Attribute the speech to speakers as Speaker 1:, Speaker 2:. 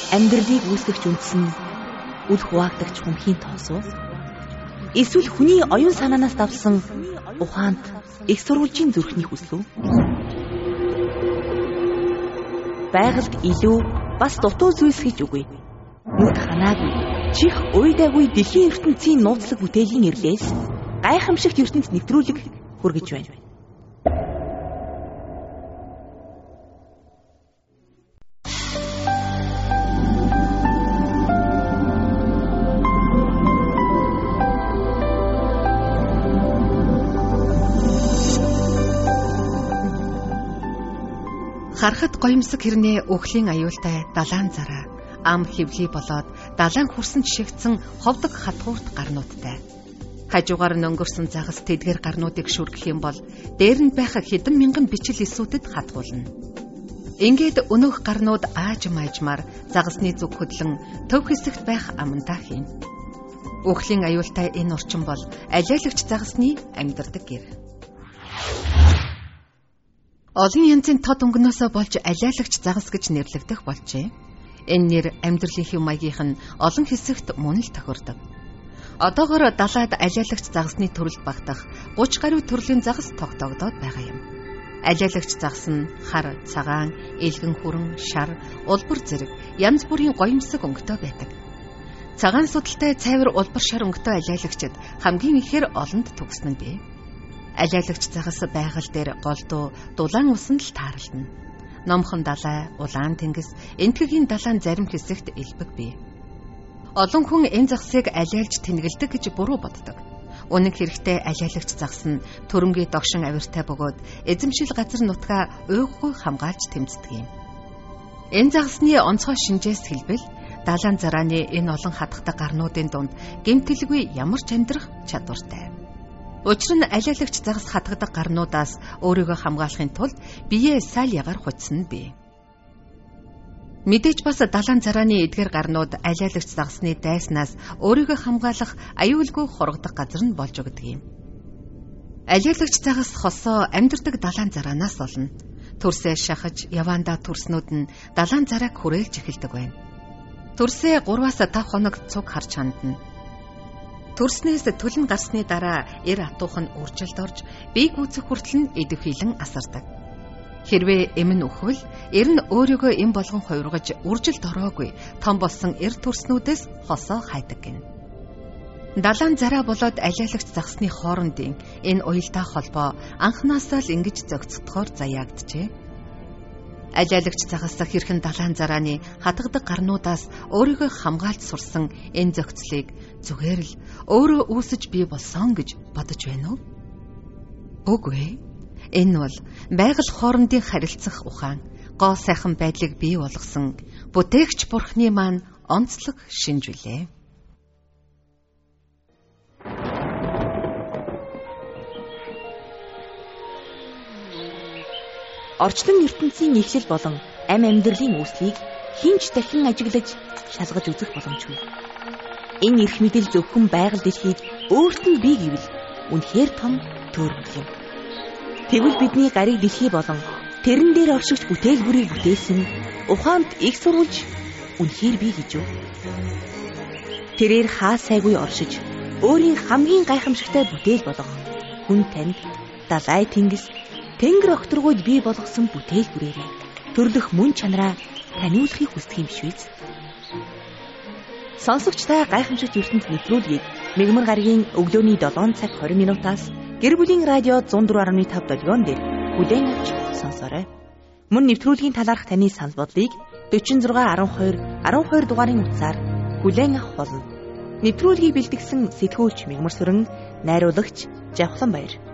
Speaker 1: Амьдралыг үүсгэгч үндэс нь үл хуваагдагч хүмхийн тоос уу? Эсвэл хүний оюун санаанаас давсан ухаанд их сурвалжийн зүрхний хүсэл үү? Байгальд илүү бас дутуу зүйлс гэж үгүй. Нүд ханаагүй, чих уйдаагүй дэлхийн ертөнцийн нууцлаг бүтээлийн эрлээс гайхамшигт ертөнд нэвтрүүлэг хүргэж байна.
Speaker 2: Харахад гоёмсог хэрнээ өхлийн аюултай далайн зараа, ам хөвлий болоод далайн хурсан жишигдсэн ховдог хатгуурт гарнуудтай. Хажуугаар нь өнгөрсөн загас тэдгээр гарнуудыг шүргэх юм бол дээр нь байх хэдэн мянган бичил эсүүдэд хатгуулна. Ингээд өнөөх гарнууд аажмаар загасны зүг хөдлөн төв хэсэгт байх амандаа хийн. Өхлийн аюултай энэ орчин бол алиалагч загасны амьдардаг гэр. Олон янзын тод өнгнөөсөө болж алиалагч загас гэж нэрлэгдэх болжээ. Энэ нэр амьдралын хэв маягийнх нь олон хэсэгт мөн л тохирдог. Одоогоор далаад алиалагч загасны төрөлд багтах 30 гаруй төрлийн загас тогтоогдоод байгаа юм. Алиалагч загас нь хар, цагаан, элгэн хүрэн, шар, улбар зэрэг янз бүрийн гоёмсог өнгөтэй байдаг. Цагаан судалтай цайвар улбар шар өнгөтэй алиалагчид хамгийн ихээр олонд төгснө бий. Алиалагч загас байгаль дээр голдуу дулаан усан л тааралдана. Номхон далай, улаан тэнгис, энтхэгийн далайн зарим хэсэгт элбэг бий. Олон хүн энэ загсыг алиалж тэнэгэлдэг гэж буруу боддог. Үнэн хэрэгтээ алиалагч загас нь төрөнгийн догшин авиртай бөгөөд эзэмшил газар нутгаа уйггүй хамгаалж тэмцдэг юм. Энэ загасны онцгой шинжээс хэлбэл далайн зарааны энэ олон хатгатай гарнуудын дунд гэмтэлгүй ямар ч амьдрах чадвартай. Учир нь алиалагч загас хатгадаг гарнуудаас өөрийгөө хамгаалахын тулд биеэ сайн ягаар хуцсан бий. Мэдээж бас далайн зарааны эдгээр гарнууд алиалагч загасны дайснаас өөрийгөө хамгаалах аюулгүй хургадах газар нь болж өгдөг юм. Алиалагч загас хосоо амьдардаг далайн зараанаас олно. Төрсөө шахаж явандаа төрснүүд нь далайн зарааг хүрээлж эхэлдэг байна. Төрсөө 3-5 хоног цуг харж хандна. Төрснөөс төлн гарсны дараа эр атуух нь үржилд орж бие гүйцэх хүртэл нь идэвхийлэн асардаг. Хэрвээ эмэн өхвөл эр нь өөрийгөө эм болгон хувиргаж үржилд ороогүй том болсон эр төрснүүдээс хосоо хайдаг гин. Далайн зараа болоод алиалагч загасны хоорондын энэ уялдаа холбоо анхнаасаа л ингэж зохицдохоор заяагджээ. Алиалагч загас хэрхэн далайн зарааны хатгадаг гарнуудаас өөрийгөө хамгаалж сурсан энэ зохицлыг зүгээр л өөрөө үүсэж бий болсон гэж бодож байна уу? Үгүй. Энэ бол байгаль хоорондын харилцах ухаан, гоо сайхан байдлыг бий болгосон бүтээгч бурхны маань онцлог шинж үлээ.
Speaker 1: Орчлон ертөнцийн эхлэл болон амь амьдралын үүслийг хинч дахин ажиглаж шалгаж үзэх боломжгүй. Энэ эрх мэдэл зөвхөн байгаль дэлхийд өөрт нь бий гэвэл үнэхээр том төөрөмөл юм. Тэгвэл бидний гариг дэлхий болон тэрэн дээр оршигч бүтээлбэрийг бүтээсэн ухаанд их сурвалж үнэхээр бий гэж юу? Тэрээр хаа сайгүй оршиж өөрийн хамгийн гайхамшигтай бүтээл болгох хүн танд далай тэнгис Тэнгэр огторгуйд бий болгосон бүтээл бүрээрээ төрлөх мөн чанараа таниулахыг хүсдэг юм биш үү? Сонсогч та гайхамшигт ертөнд нэвтрүүлгийг Мегмар гарагийн өглөөний 7 цаг 20 минутаас гэр бүлийн радио 104.5 долгион дээр бүлээн авч сонсоорой. Мөн нэвтрүүлгийн талаарх таны санал бодлыг 46 12 дугаарын утсаар бүлээн авах болно. Нэвтрүүлгийг бэлтгэсэн сэтгүүлч Мегмар Сүрэн, найруулагч Жавхлан Баяр.